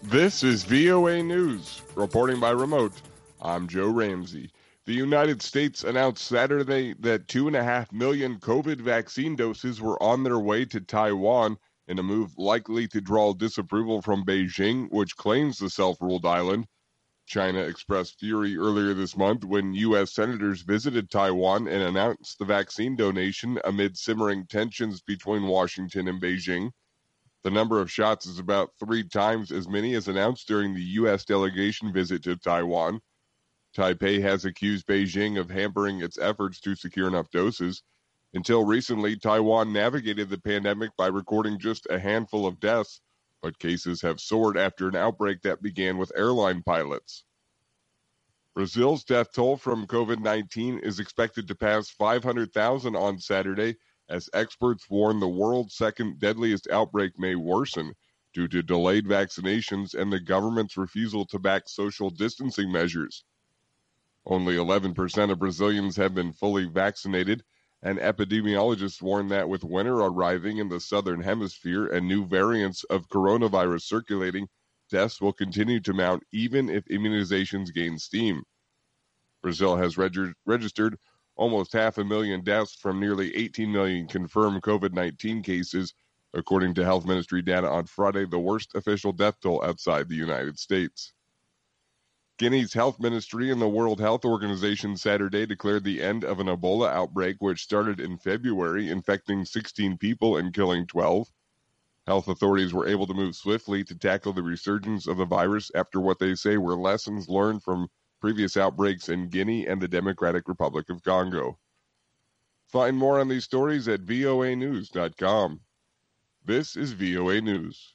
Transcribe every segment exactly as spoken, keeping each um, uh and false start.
This is V O A News. Reporting by remote, I'm Joe Ramsey. The United States announced Saturday that two point five million COVID vaccine doses were on their way to Taiwan in a move likely to draw disapproval from Beijing, which claims the self-ruled island. China expressed fury earlier this month when U S senators visited Taiwan and announced the vaccine donation amid simmering tensions between Washington and Beijing. The number of shots is about three times as many as announced during the U S delegation visit to Taiwan. Taipei has accused Beijing of hampering its efforts to secure enough doses. Until recently, Taiwan navigated the pandemic by recording just a handful of deaths, but cases have soared after an outbreak that began with airline pilots. Brazil's death toll from COVID nineteen is expected to pass five hundred thousand on Saturday, as experts warn the world's second deadliest outbreak may worsen due to delayed vaccinations and the government's refusal to back social distancing measures. Only eleven percent of Brazilians have been fully vaccinated, and epidemiologists warn that with winter arriving in the southern hemisphere and new variants of coronavirus circulating, deaths will continue to mount even if immunizations gain steam. Brazil has reg- registered almost half a million deaths from nearly eighteen million confirmed COVID nineteen cases, according to Health Ministry data on Friday, the worst official death toll outside the United States. Guinea's health ministry and the World Health Organization Saturday declared the end of an Ebola outbreak which started in February, infecting sixteen people and killing twelve. Health authorities were able to move swiftly to tackle the resurgence of the virus after what they say were lessons learned from previous outbreaks in Guinea and the Democratic Republic of Congo. Find more on these stories at V O A news dot com. This is V O A News.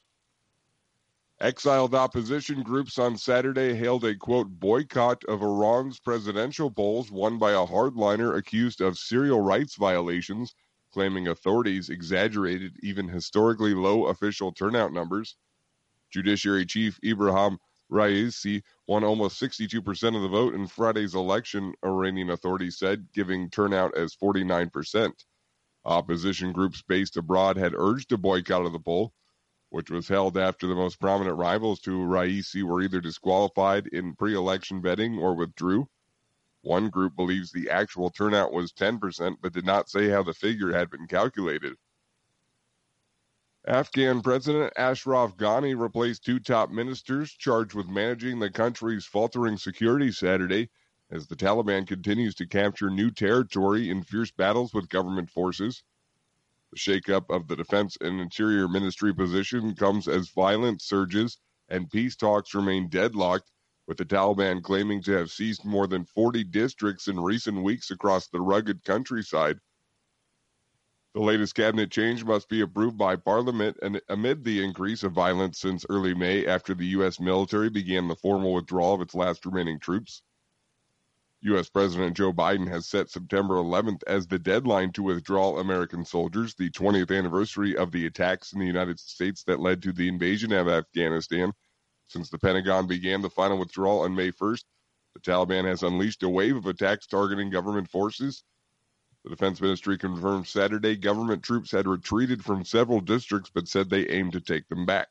Exiled opposition groups on Saturday hailed a, quote, boycott of Iran's presidential polls won by a hardliner accused of serial rights violations, claiming authorities exaggerated even historically low official turnout numbers. Judiciary Chief Ibrahim Raisi won almost sixty-two percent of the vote in Friday's election, Iranian authorities said, giving turnout as forty-nine percent. Opposition groups based abroad had urged a boycott of the poll, which was held after the most prominent rivals to Raisi were either disqualified in pre-election vetting or withdrew. One group believes the actual turnout was ten percent, but did not say how the figure had been calculated. Afghan President Ashraf Ghani replaced two top ministers charged with managing the country's faltering security Saturday, as the Taliban continues to capture new territory in fierce battles with government forces. The shakeup of the Defense and Interior Ministry position comes as violence surges and peace talks remain deadlocked, with the Taliban claiming to have seized more than forty districts in recent weeks across the rugged countryside. The latest cabinet change must be approved by Parliament and amid the increase of violence since early May after the U S military began the formal withdrawal of its last remaining troops. U S President Joe Biden has set September eleventh as the deadline to withdraw American soldiers, the twentieth anniversary of the attacks in the United States that led to the invasion of Afghanistan. Since the Pentagon began the final withdrawal on May first, the Taliban has unleashed a wave of attacks targeting government forces. The Defense Ministry confirmed Saturday government troops had retreated from several districts but said they aimed to take them back.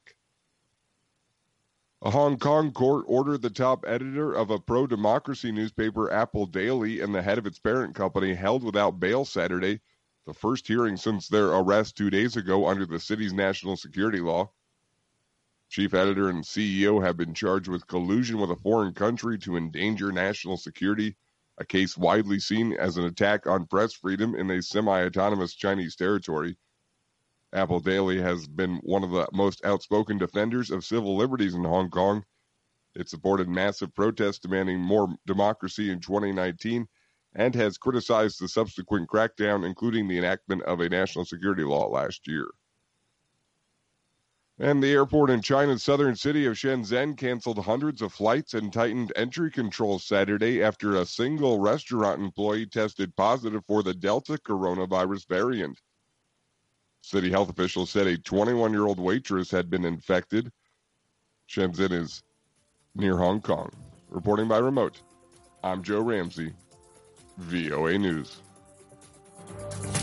A Hong Kong court ordered the top editor of a pro-democracy newspaper, Apple Daily, and the head of its parent company held without bail Saturday, the first hearing since their arrest two days ago under the city's national security law. Chief editor and C E O have been charged with collusion with a foreign country to endanger national security, a case widely seen as an attack on press freedom in a semi-autonomous Chinese territory. Apple Daily has been one of the most outspoken defenders of civil liberties in Hong Kong. It supported massive protests demanding more democracy in twenty nineteen and has criticized the subsequent crackdown, including the enactment of a national security law last year. And the airport in China's southern city of Shenzhen canceled hundreds of flights and tightened entry controls Saturday after a single restaurant employee tested positive for the Delta coronavirus variant. City health officials said a twenty-one-year-old waitress had been infected. Shenzhen is near Hong Kong. Reporting by remote, I'm Joe Ramsey, V O A News.